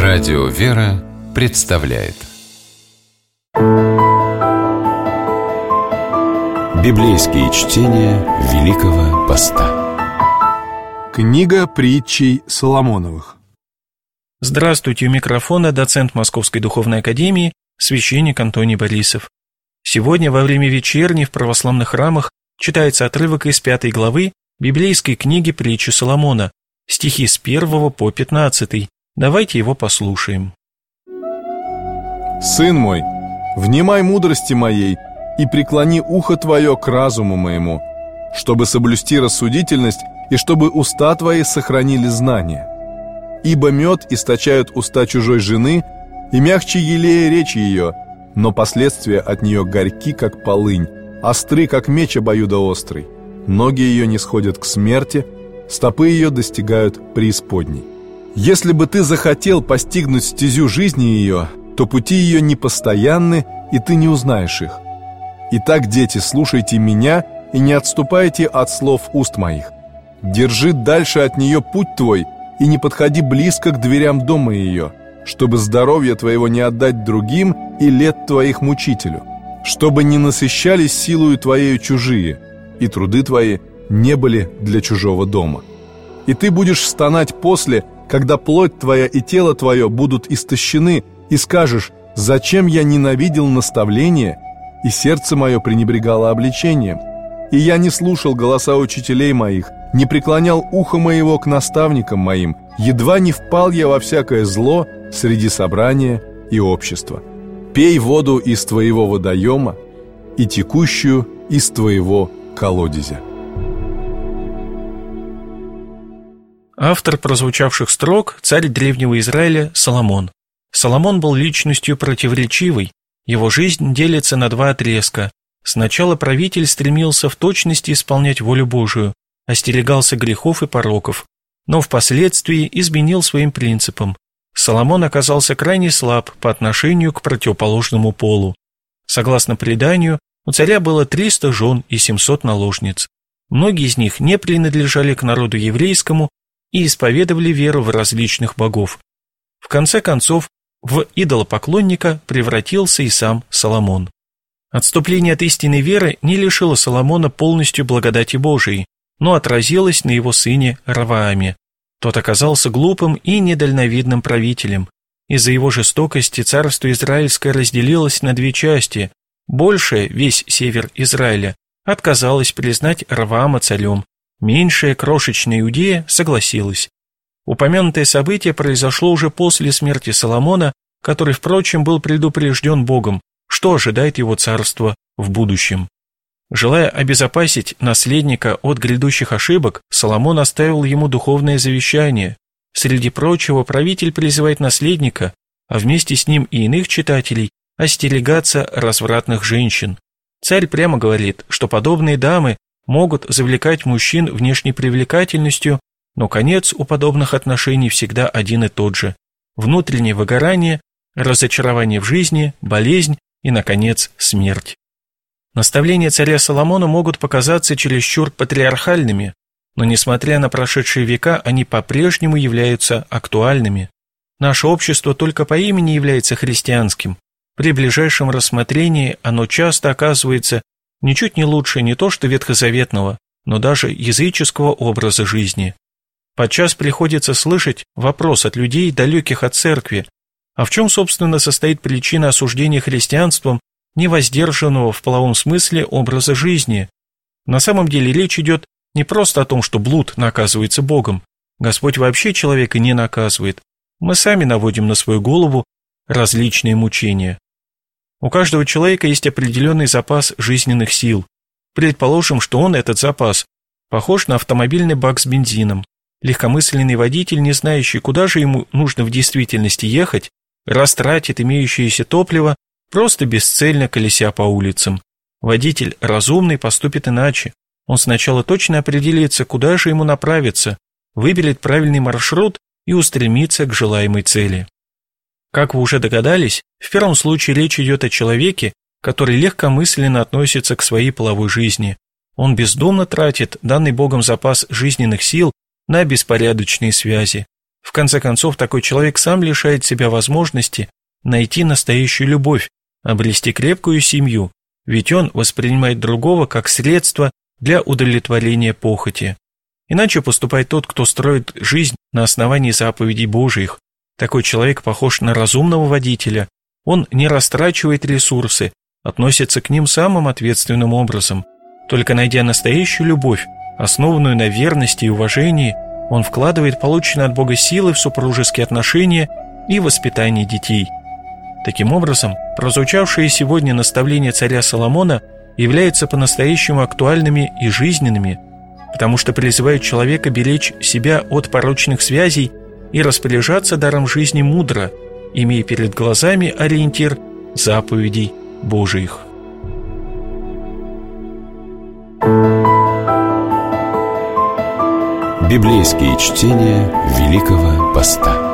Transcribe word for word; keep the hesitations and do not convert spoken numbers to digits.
Радио «Вера» представляет Библейские чтения Великого Поста. Книга притчей Соломоновых. Здравствуйте, у микрофона доцент Московской Духовной Академии, священник Антоний Борисов. Сегодня во время вечерни в православных храмах читается отрывок из пятой главы библейской книги притчи Соломона, стихи с первого по пятнадцатый. Давайте его послушаем. «Сын мой, внимай мудрости моей и преклони ухо твое к разуму моему, чтобы соблюсти рассудительность и чтобы уста твои сохранили знание. Ибо мед источают уста чужой жены, и мягче елея речь ее, но последствия от нее горьки, как полынь, остры, как меч обоюдоострый. Ноги ее не сходят к смерти, стопы ее достигают преисподней. Если бы ты захотел постигнуть стезю жизни ее, то пути ее непостоянны, и ты не узнаешь их. Итак, дети, слушайте меня и не отступайте от слов уст моих. Держи дальше от нее путь твой и не подходи близко к дверям дома ее, чтобы здоровье твоего не отдать другим и лет твоих мучителю, чтобы не насыщались силою твоею чужие, и труды твои не были для чужого дома. И ты будешь стонать после, когда плоть твоя и тело твое будут истощены, и скажешь: «Зачем я ненавидел наставление, и сердце мое пренебрегало обличением? И я не слушал голоса учителей моих, не преклонял ухо моего к наставникам моим, едва не впал я во всякое зло среди собрания и общества. Пей воду из твоего водоема и текущую из твоего колодезя». Автор прозвучавших строк – царь древнего Израиля Соломон. Соломон был личностью противоречивой, его жизнь делится на два отрезка. Сначала правитель стремился в точности исполнять волю Божию, остерегался грехов и пороков, но впоследствии изменил своим принципам. Соломон оказался крайне слаб по отношению к противоположному полу. Согласно преданию, у царя было триста жен и семьсот наложниц. Многие из них не принадлежали к народу еврейскому и исповедовали веру в различных богов. В конце концов, в идолопоклонника превратился и сам Соломон. Отступление от истинной веры не лишило Соломона полностью благодати Божией, но отразилось на его сыне Ровоаме. Тот оказался глупым и недальновидным правителем. Из-за его жестокости царство израильское разделилось на две части. Большая, весь север Израиля, отказалась признать Ровоама царем. Меньшая, крошечная Иудея согласилась. Упомянутое событие произошло уже после смерти Соломона, который, впрочем, был предупрежден Богом, что ожидает его царство в будущем. Желая обезопасить наследника от грядущих ошибок, Соломон оставил ему духовное завещание. Среди прочего, правитель призывает наследника, а вместе с ним и иных читателей, остерегаться развратных женщин. Царь прямо говорит, что подобные дамы могут завлекать мужчин внешней привлекательностью, но конец у подобных отношений всегда один и тот же – внутреннее выгорание, разочарование в жизни, болезнь и, наконец, смерть. Наставления царя Соломона могут показаться чересчур патриархальными, но, несмотря на прошедшие века, они по-прежнему являются актуальными. Наше общество только по имени является христианским. При ближайшем рассмотрении оно часто оказывается ничуть не лучше не то что ветхозаветного, но даже языческого образа жизни. Подчас приходится слышать вопрос от людей, далеких от церкви: а в чем, собственно, состоит причина осуждения христианством невоздержанного в половом смысле образа жизни? На самом деле речь идет не просто о том, что блуд наказывается Богом. Господь вообще человека не наказывает. Мы сами наводим на свою голову различные мучения. У каждого человека есть определенный запас жизненных сил. Предположим, что он, этот запас, похож на автомобильный бак с бензином. Легкомысленный водитель, не знающий, куда же ему нужно в действительности ехать, растратит имеющееся топливо, просто бесцельно колеся по улицам. Водитель разумный поступит иначе. Он сначала точно определится, куда же ему направиться, выберет правильный маршрут и устремится к желаемой цели. Как вы уже догадались, в первом случае речь идет о человеке, который легкомысленно относится к своей половой жизни. Он бездумно тратит данный Богом запас жизненных сил на беспорядочные связи. В конце концов, такой человек сам лишает себя возможности найти настоящую любовь, обрести крепкую семью, ведь он воспринимает другого как средство для удовлетворения похоти. Иначе поступает тот, кто строит жизнь на основании заповедей Божьих. Такой человек похож на разумного водителя. Он не растрачивает ресурсы, относится к ним самым ответственным образом. Только найдя настоящую любовь, основанную на верности и уважении, он вкладывает полученные от Бога силы в супружеские отношения и воспитание детей. Таким образом, прозвучавшие сегодня наставления царя Соломона являются по-настоящему актуальными и жизненными, потому что призывают человека беречь себя от порочных связей и распоряжаться даром жизни мудро, имея перед глазами ориентир заповедей Божиих. Библейские чтения Великого Поста.